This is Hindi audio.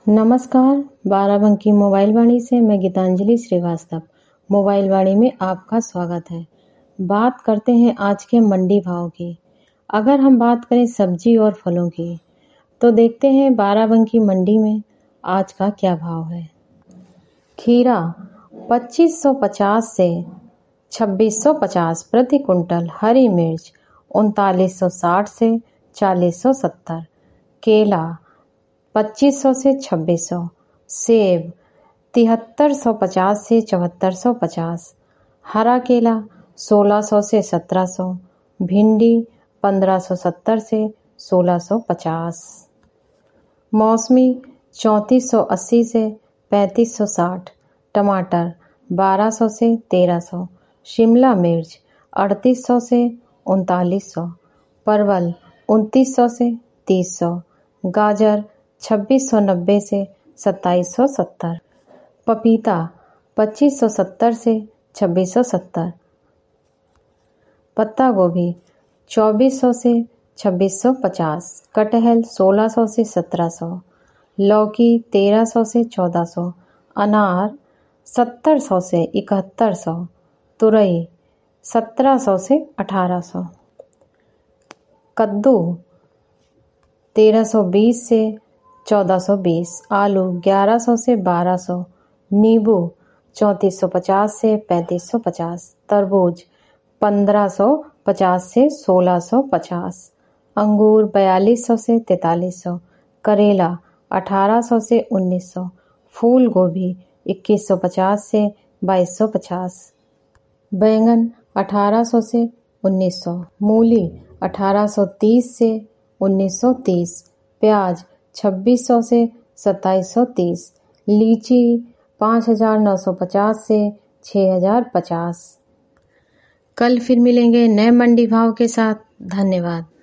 नमस्कार, बाराबंकी मोबाइल वाणी से मैं गीतांजलि श्रीवास्तव। मोबाइल वाणी में आपका स्वागत है। बात करते हैं आज के मंडी भाव की। अगर हम बात करें सब्जी और फलों की, तो देखते हैं बाराबंकी मंडी में आज का क्या भाव है। खीरा 2550 से 2650 प्रति कुंटल। हरी मिर्च 3960 से 4070। केला 2500 से 2600। सेब 7350 से 7450। हरा केला 1600 से 1700। भिंडी 1570 से 1650। मौसमी 3480 से 3560। टमाटर 1200 से 1300। शिमला मिर्च 3800 से 3900। परवल 2900 से 3000। गाजर 2690 से 2770। पपीता 2570 से 2670। पत्ता गोभी 2400 से 2650। कटहल 1600 से 1700। लौकी 1300 से 1400। अनार 7000 से 7100। तुरई 1700 से 1800। कद्दू 1320 से 1420। आलू 1100 से 1200। नींबू 3450 से 3550। तरबूज 1550 से 1650। अंगूर 4200 से 4300। करेला 1800 से 1900। फूल गोभी 2150 से 2250। बैंगन 1800 से 1900। मूली 1830 से 1930। प्याज 2600 से 2730। लीची 5950 से 6050। कल फिर मिलेंगे नए मंडी भाव के साथ। धन्यवाद।